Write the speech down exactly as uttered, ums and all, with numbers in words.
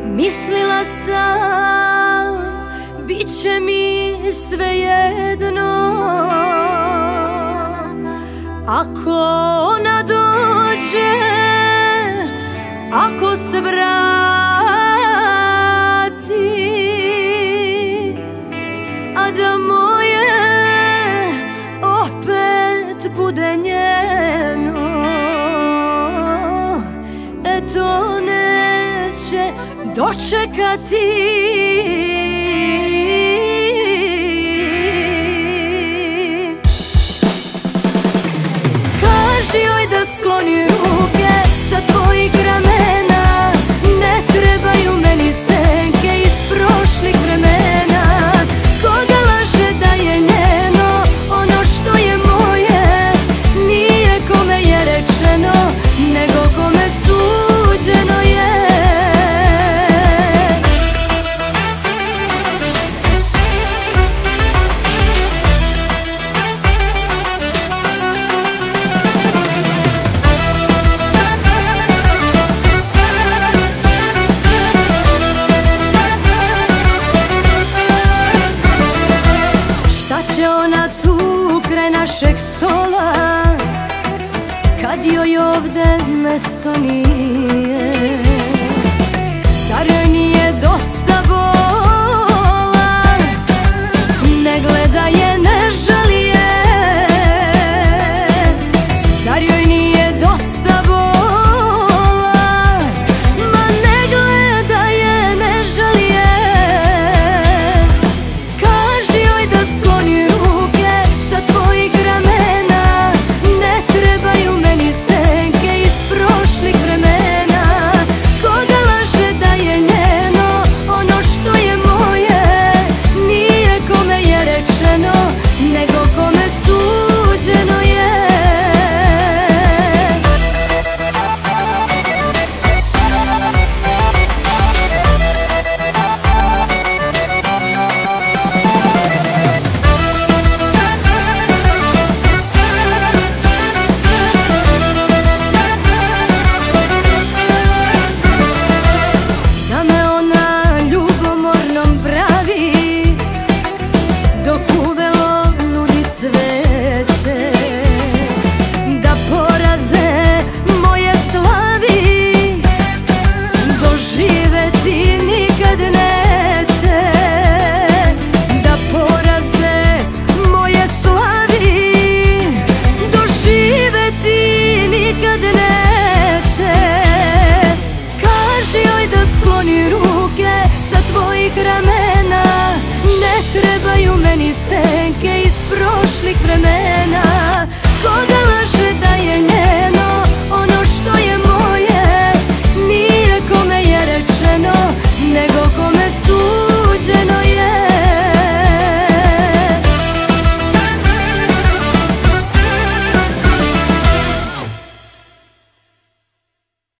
Mislila sam, bit će mi svejedno ako ona dođe, ako se vrati, a da moje opet bude njeno. E to neće dočekati. Kaži joj da skloni ruke sa tvojih ramena, ne trebaju meni senke iz prošlih vremena. Koga laže da je njeno ono što je moje, nije kome je rečeno, nego kome suđeno je. Će ona tu kraj našeg stola, kad joj ovde mesto nije? Zar joj nije dosta bola, ne gleda je, ne žali je? Zar joj nije dosta bola, ma ne gleda je, ne žali je? Kaži joj da skloni ruke sa tvojih ramena, ne trebaju meni senke iz prošlih vremena. Koga laže da je njeno ono što je moje, nije kome je rečeno, nego kome suđeno je. Skloni ruke sa tvojih ramena, ne trebaju meni senke iz prošlih vremena. Koga